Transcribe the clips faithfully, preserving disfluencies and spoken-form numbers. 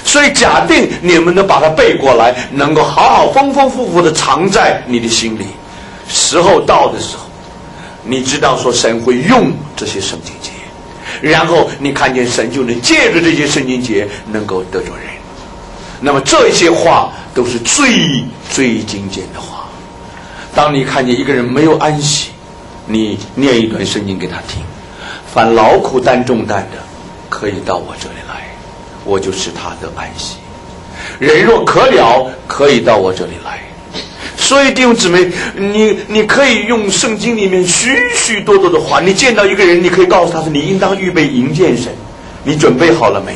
所以假定你们能把它背过来，能够好好丰丰富富的藏在你的心里，时候到的时候，你知道说神会用这些圣经节，然后你看见神就能借着这些圣经节能够得着人。那么这些话都是最最精简的话。当你看见一个人没有安息，你念一段圣经给他听，凡劳苦担重担的可以到我这里来，我就使他得安息。人若渴了，可以到我这里来。所以弟兄姊妹，你你可以用圣经里面许许多多的话，你见到一个人，你可以告诉他说，你应当预备迎见神，你准备好了没有？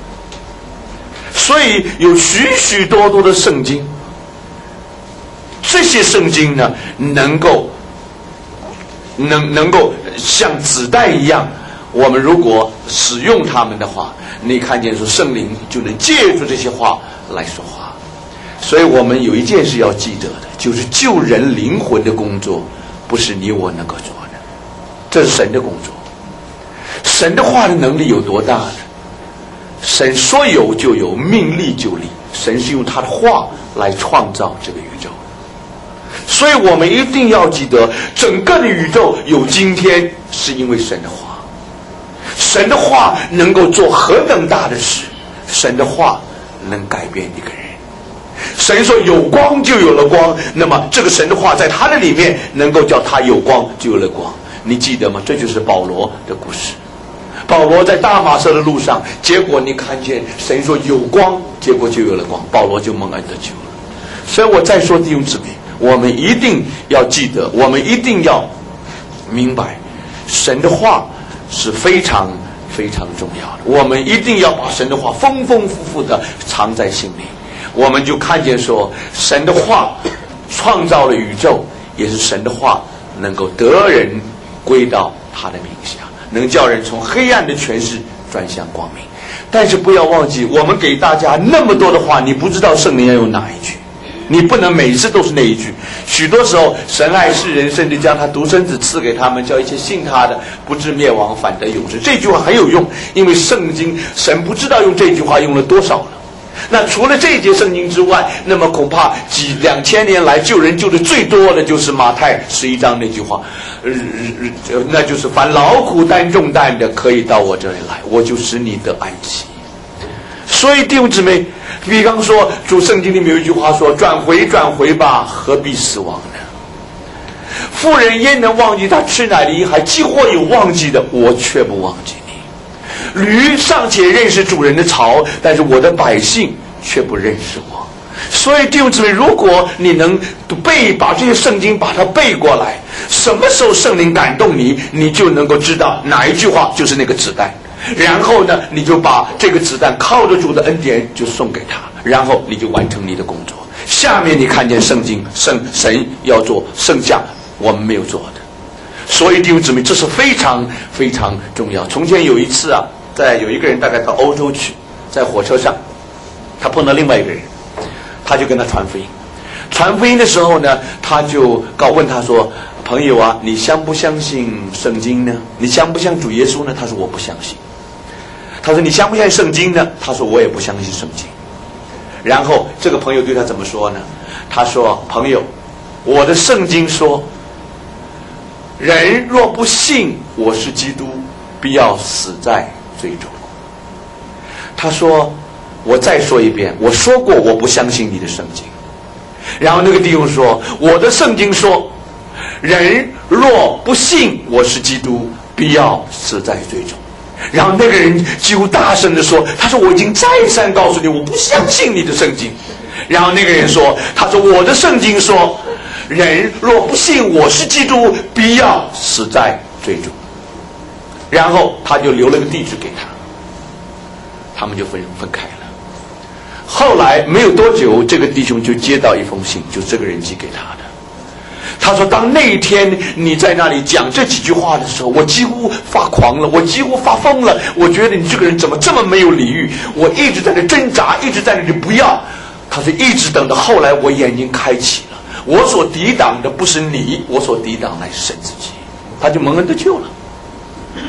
所以有许许多多的圣经，这些圣经呢，能够能能够像子弹一样，我们如果使用它们的话，你看见说圣灵就能借助这些话来说话。所以我们有一件事要记得的，就是救人灵魂的工作不是你我能够做的，这是神的工作。神的话的能力有多大呢？神说有就有，命立就立。神是用他的话来创造这个宇宙，所以我们一定要记得，整个的宇宙有今天是因为神的话。神的话能够做何等大的事，神的话能改变一个人。神说有光就有了光，那么这个神的话在他的里面能够叫他有光就有了光。你记得吗？这就是保罗的故事。保罗在大马色的路上，结果你看见神说有光，结果就有了光，保罗就蒙恩得救了。所以我再说弟兄姊妹，我们一定要记得，我们一定要明白，神的话是非常非常重要的。我们一定要把神的话丰丰富富的藏在心里。我们就看见说，神的话创造了宇宙，也是神的话能够得人归到他的名下，能叫人从黑暗的权势转向光明。但是不要忘记，我们给大家那么多的话，你不知道圣灵要用哪一句，你不能每次都是那一句。许多时候神爱世人，甚至将他独生子赐给他们，叫一切信他的不至灭亡，反得永生。这句话很有用，因为圣经神不知道用这句话用了多少了。那除了这一节圣经之外，那么恐怕几两千年来救人救的最多的就是马太十一章那句话，呃呃、那就是凡劳苦担重担的可以到我这里来，我就使你得安息。所以弟兄姊妹，比方说主圣经里面有一句话说，转回转回吧，何必死亡呢？妇人焉能忘记她吃奶的婴孩？既或有忘记的，我却不忘记你。驴尚且认识主人的槽，但是我的百姓却不认识我。所以弟兄姊妹，如果你能背把这些圣经把它背过来，什么时候圣灵感动你，你就能够知道哪一句话就是那个子弹。然后呢，你就把这个子弹靠着主的恩典就送给他，然后你就完成你的工作。下面你看见圣经圣神要做剩下我们没有做的。所以弟兄姊妹，这是非常非常重要。从前有一次啊，在有一个人大概到欧洲去，在火车上他碰到另外一个人，他就跟他传福音。传福音的时候呢，他就告问他说，朋友啊，你相不相信圣经呢？你相不相信主耶稣呢？他说我不相信。他说你相不相信圣经呢？他说我也不相信圣经。然后这个朋友对他怎么说呢？他说，朋友，我的圣经说，人若不信我是基督，必要死在罪中。他说，我再说一遍，我说过我不相信你的圣经。然后那个弟兄说，我的圣经说，人若不信我是基督，必要死在罪中。然后那个人几乎大声地说，他说我已经再三告诉你，我不相信你的圣经。然后那个人说，他说我的圣经说，人若不信我是基督，必要死在罪中。然后他就留了个地址给他，他们就分分开了。后来没有多久，这个弟兄就接到一封信，就这个人寄给他的。他说，当那一天你在那里讲这几句话的时候，我几乎发狂了，我几乎发疯了。我觉得你这个人怎么这么没有礼遇？我一直在那挣扎，一直在那里不要。他说一直等到后来我眼睛开启了，我所抵挡的不是你，我所抵挡乃是神自己。他就蒙恩得救了。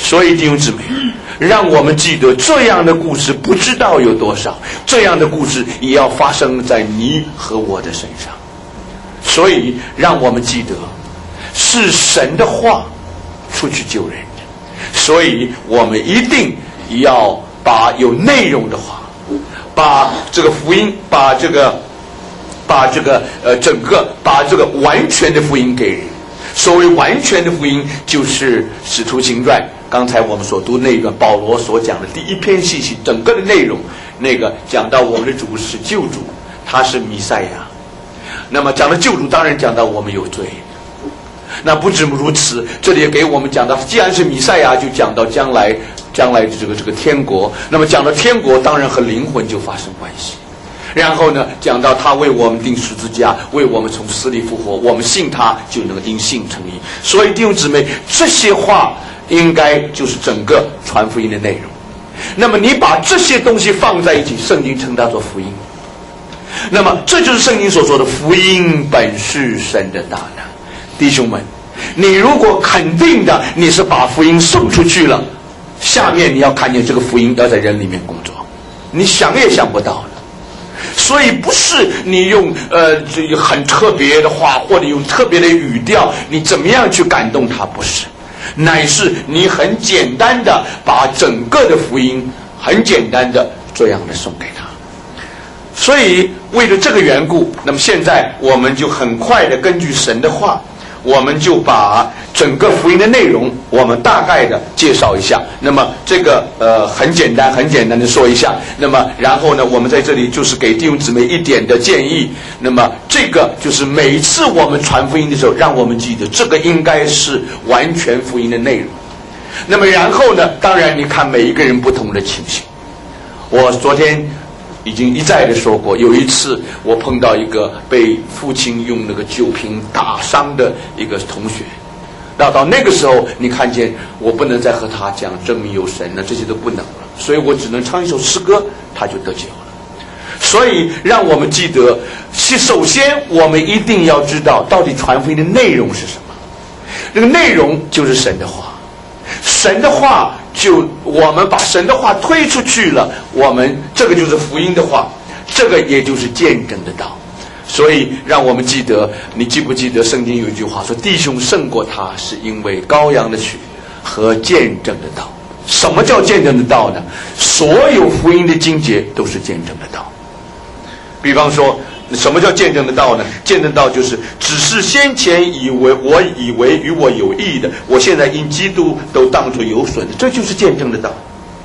所以弟兄姊妹，让我们记得这样的故事不知道有多少，这样的故事也要发生在你和我的身上。所以让我们记得是神的话出去救人的，所以我们一定要把有内容的话，把这个福音，把这个把这个呃整个把这个完全的福音给人。所谓完全的福音，就是使徒行传刚才我们所读那个保罗所讲的第一篇信息整个的内容，那个讲到我们的主是救主，他是弥赛亚。那么讲到救主，当然讲到我们有罪。那不止如此，这里也给我们讲到，既然是弥赛亚，就讲到将来将来的这个这个天国。那么讲到天国，当然和灵魂就发生关系。然后呢，讲到他为我们钉十字架，为我们从死里复活，我们信他就能因信称义。所以弟兄姊妹，这些话应该就是整个传福音的内容。那么你把这些东西放在一起，圣经称它做福音。那么这就是圣经所说的福音本是神的大能。弟兄们，你如果肯定的你是把福音送出去了，下面你要看见这个福音要在人里面工作，你想也想不到了。所以不是你用呃这个很特别的话，或者用特别的语调，你怎么样去感动他，不是，乃是你很简单的把整个的福音很简单的这样的送给他。所以为了这个缘故，那么现在我们就很快的根据神的话，我们就把整个福音的内容我们大概的介绍一下。那么这个呃很简单很简单的说一下，那么然后呢，我们在这里就是给弟兄姊妹一点的建议。那么这个就是每次我们传福音的时候，让我们记得这个应该是完全福音的内容。那么然后呢，当然你看每一个人不同的情形。我昨天已经一再的说过，有一次我碰到一个被父亲用那个酒瓶打伤的一个同学，到到那个时候，你看见我不能再和他讲证明有神了，这些都不能了，所以我只能唱一首诗歌，他就得救了。所以让我们记得，首先我们一定要知道到底传福音的内容是什么。这个内容就是神的话，神的话就我们把神的话推出去了，我们这个就是福音的话，这个也就是见证的道。所以让我们记得，你记不记得圣经有一句话说，弟兄胜过他是因为羔羊的血和见证的道。什么叫见证的道呢？所有福音的经节都是见证的道。比方说什么叫见证的道呢？见证道就是只是先前以为我以为与我有益的，我现在因基督都当作有损的，这就是见证的道。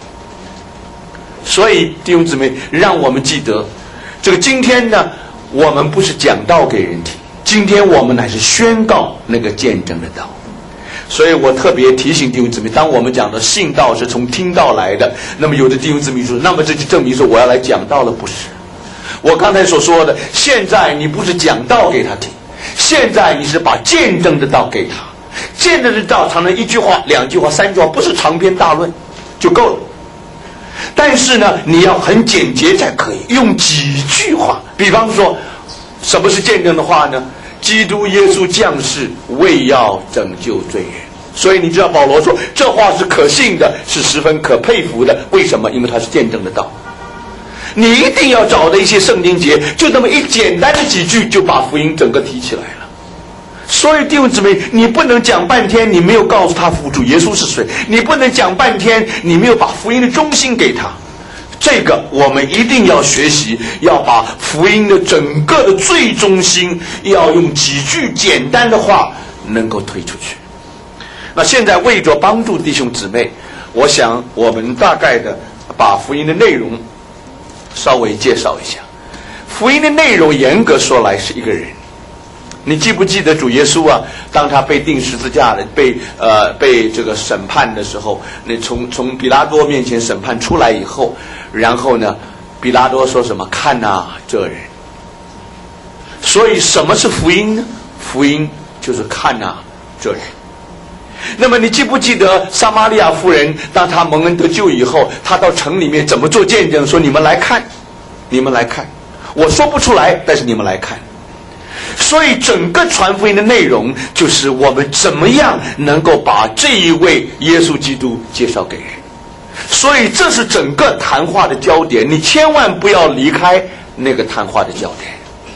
所以弟兄姊妹，让我们记得，这个今天呢，我们不是讲道给人听，今天我们乃是宣告那个见证的道。所以我特别提醒弟兄姊妹，当我们讲的信道是从听道来的，那么有的弟兄姊妹说，那么这就证明说我要来讲道了，不是。我刚才所说的，现在你不是讲道给他听，现在你是把见证的道给他。见证的道常常一句话、两句话、三句话，不是长篇大论就够了。但是呢，你要很简洁才可以，用几句话。比方说，什么是见证的话呢？基督耶稣降世，为要拯救罪人。所以你知道保罗说这话是可信的，是十分可佩服的。为什么？因为它是见证的道。你一定要找的一些圣经节，就那么一简单的几句，就把福音整个提起来了。所以弟兄姊妹，你不能讲半天，你没有告诉他主耶稣是谁；你不能讲半天，你没有把福音的中心给他。这个我们一定要学习，要把福音的整个的最中心，要用几句简单的话能够推出去。那现在为着帮助弟兄姊妹，我想我们大概的把福音的内容稍微介绍一下。福音的内容严格说来是一个人。你记不记得主耶稣啊，当他被钉十字架的，被呃被这个审判的时候，那从从比拉多面前审判出来以后，然后呢，比拉多说什么？看啊，这人。所以什么是福音呢？福音就是看啊，这人。那么你记不记得撒玛利亚妇人，当她蒙恩得救以后，她到城里面怎么做见证？说你们来看，你们来看，我说不出来，但是你们来看。 所以整个传福音的内容就是我们怎么样能够把这一位耶稣基督介绍给人。所以这是整个谈话的焦点，你千万不要离开那个谈话的焦点。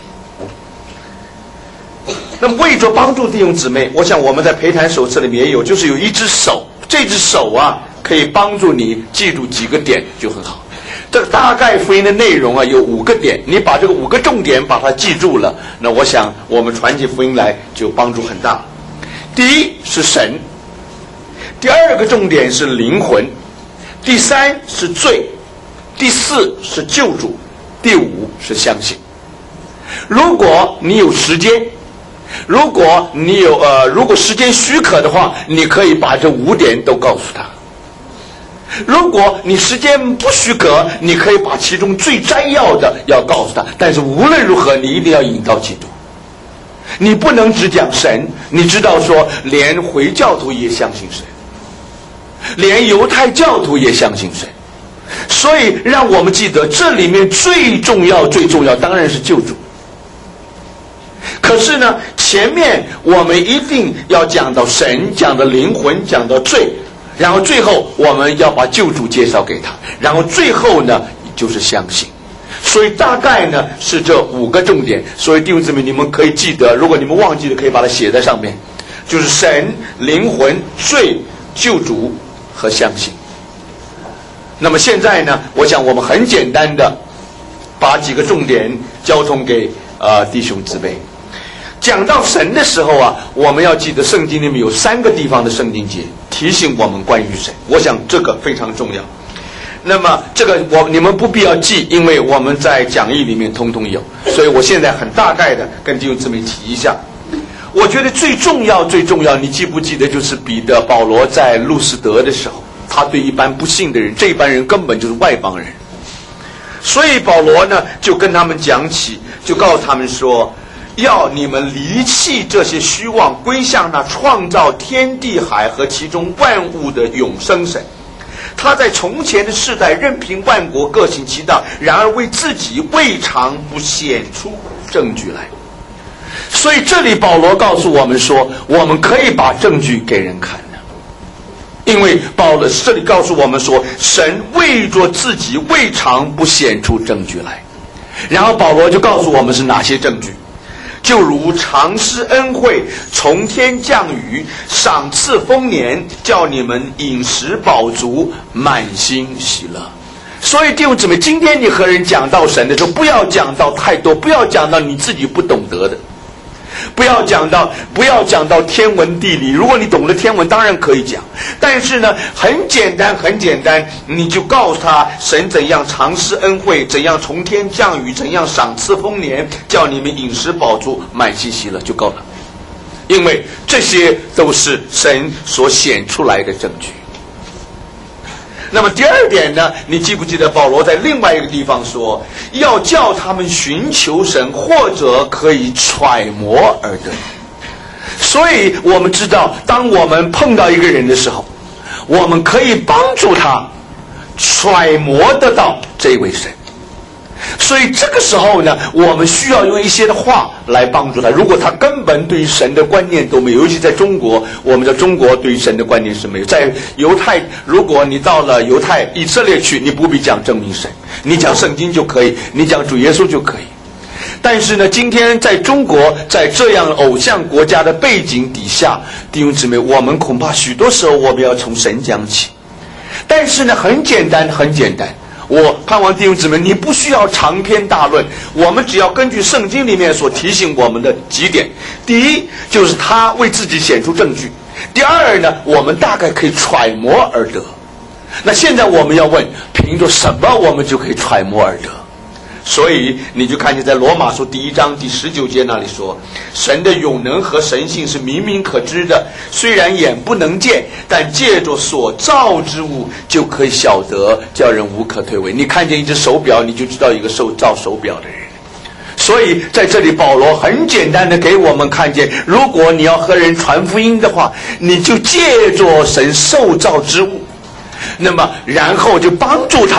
那么为着帮助弟兄姊妹，我想我们在陪谈手册里面也有，就是有一只手，这只手啊可以帮助你记住几个点就很好。这个大概福音的内容啊有五个点，你把这个五个重点把它记住了，那我想我们传起福音来就帮助很大。第一是神，第二个重点是灵魂，第三是罪，第四是救主，第五是相信。如果你有时间，如果你有呃，如果时间许可的话，你可以把这五点都告诉他。如果你时间不许可，你可以把其中最摘要的要告诉他。但是无论如何，你一定要引到基督。你不能只讲神，你知道说，连回教徒也相信神，连犹太教徒也相信神。所以让我们记得，这里面最重要、最重要，当然是救主。可是呢，前面我们一定要讲到神，讲到灵魂，讲到罪，然后最后我们要把救主介绍给他，然后最后呢就是相信。所以大概呢是这五个重点。所以弟兄姊妹，你们可以记得，如果你们忘记了，可以把它写在上面，就是神、灵魂、罪、救主和相信。那么现在呢，我想我们很简单的把几个重点交通给呃弟兄姊妹。讲到神的时候啊，我们要记得圣经里面有三个地方的圣经节提醒我们关于神，我想这个非常重要。那么这个我你们不必要记，因为我们在讲义里面通通有，所以我现在很大概的跟弟兄姊妹提一下。我觉得最重要最重要，你记不记得，就是彼得保罗在路斯德的时候，他对一般不信的人，这一般人根本就是外邦人，所以保罗呢就跟他们讲起，就告诉他们说，要你们离弃这些虚妄，归向那创造天地海和其中万物的永生神。他在从前的世代任凭万国各行其道，然而为自己未尝不显出证据来。所以这里保罗告诉我们说，我们可以把证据给人看的，因为保罗这里告诉我们说，神为着自己未尝不显出证据来。然后保罗就告诉我们是哪些证据，就如常施恩惠，从天降雨，赏赐丰年，叫你们饮食饱足，满心喜乐。所以弟兄姊妹，今天你和人讲到神的时候，不要讲到太多，不要讲到你自己不懂得的，不要讲到不要讲到天文地理。如果你懂得天文，当然可以讲，但是呢，很简单很简单，你就告诉他神怎样常施恩惠，怎样从天降雨，怎样赏赐丰年，叫你们饮食饱足，满心喜乐就够了。因为这些都是神所显出来的证据。那么第二点呢，你记不记得保罗在另外一个地方说，要叫他们寻求神，或者可以揣摩而得。所以我们知道，当我们碰到一个人的时候，我们可以帮助他揣摩得到这位神。所以这个时候呢，我们需要用一些的话来帮助他。如果他根本对于神的观念都没有，尤其在中国，我们在中国对于神的观念是没有。在犹太，如果你到了犹太以色列去，你不必讲证明神，你讲圣经就可以，你讲主耶稣就可以。但是呢，今天在中国，在这样偶像国家的背景底下，弟兄姊妹，我们恐怕许多时候我们要从神讲起。但是呢，很简单很简单，我盼望弟兄姊妹，你不需要长篇大论，我们只要根据圣经里面所提醒我们的几点。第一，就是他为自己显出证据；第二呢，我们大概可以揣摩而得。那现在我们要问，凭着什么我们就可以揣摩而得？所以你就看见在罗马书第一章第十九节那里说，神的永能和神性是明明可知的，虽然眼不能见，但借着所造之物就可以晓得，叫人无可推诿。你看见一只手表，你就知道一个受造手表的人。所以在这里保罗很简单的给我们看见，如果你要和人传福音的话，你就借着神受造之物，那么然后就帮助他